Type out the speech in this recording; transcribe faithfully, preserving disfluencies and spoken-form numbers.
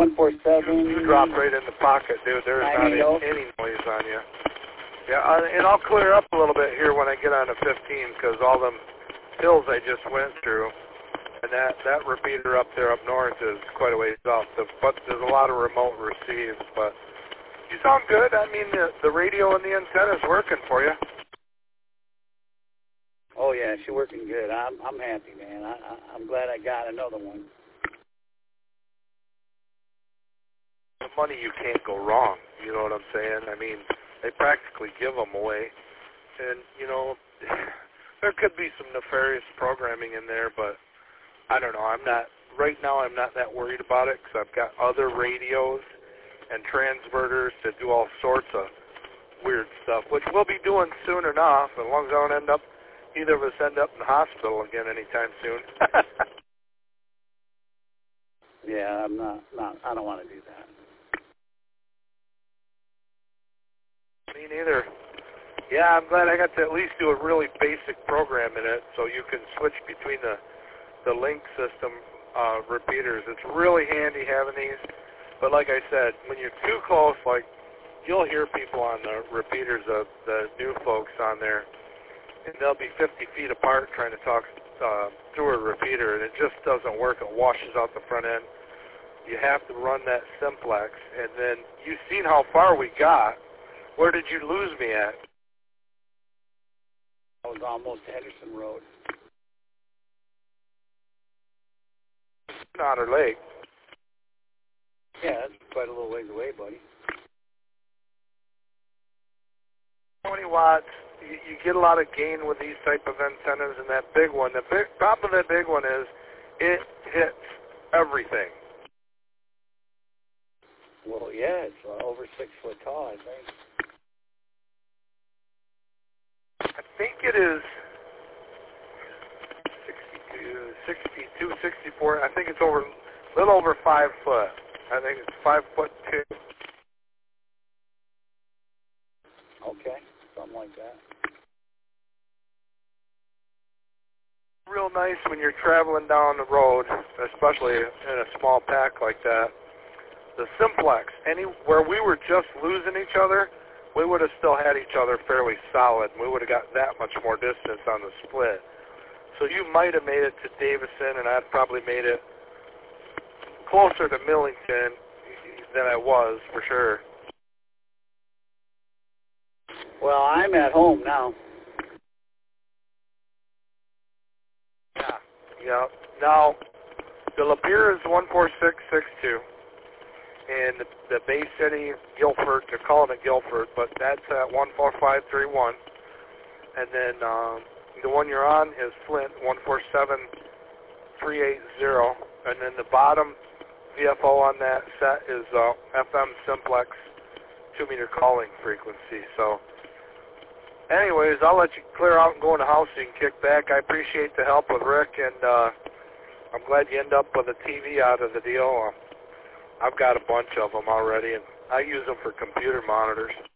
one four seven. You, you dropped right in the pocket, dude. There's not any, any noise on you. Yeah, uh, and I'll clear up a little bit here when I get on to fifteen, because all them hills I just went through, and that, that repeater up there up north is quite a ways off. The, but there's a lot of remote receives, but you sound good. I mean, the, the radio and the antenna's working for you. Oh, yeah, she's working good. I'm, I'm happy, man. I, I, I'm glad I got another one. The money, you can't go wrong. You know what I'm saying? I mean, they practically give them away. And, you know, there could be some nefarious programming in there, but I don't know. I'm not, right now I'm not that worried about it because I've got other radios and transverters to do all sorts of weird stuff, which we'll be doing soon enough, as long as I don't end up, either of us end up in the hospital again anytime soon. Yeah, I'm not, not, I don't want to do that. Me neither. Yeah, I'm glad I got to at least do a really basic program in it so you can switch between the, the link system uh, repeaters. It's really handy having these. But like I said, when you're too close, like you'll hear people on the repeaters of the new folks on there, and they'll be fifty feet apart trying to talk uh, through a repeater, and it just doesn't work. It washes out the front end. You have to run that simplex, and then you've seen how far we got. Where did you lose me at? I was almost Henderson Road. Otter Lake. Yeah, that's quite a little ways away, buddy. twenty watts. You, you get a lot of gain with these type of antennas, and that big one. The big top of that big one is it hits everything. Well, yeah, it's uh, over six foot tall, I think. I think it is sixty-two, sixty-two, sixty-four. I think it's over, a little over five foot. I think it's five foot two. Okay, something like that. Real nice when you're traveling down the road, especially in a small pack like that. The simplex, any where we were just losing each other, we would have still had each other fairly solid. We would have got that much more distance on the split. So you might have made it to Davison, and I'd probably made it closer to Millington than I was, for sure. Well, I'm at home now. Yeah. Yeah. Now, the Lapeer is one four six six two. And the, the Bay City, Guilford, they're calling it Guilford, but that's at one four five three one. And then um, the one you're on is Flint, one four seven three eight zero. And then the bottom V F O on that set is uh, F M Simplex two meter calling frequency. So anyways, I'll let you clear out and go in the house so you can kick back. I appreciate the help with Rick, and uh, I'm glad you end up with a T V out of the deal. Uh, I've got a bunch of them already, and I use them for computer monitors.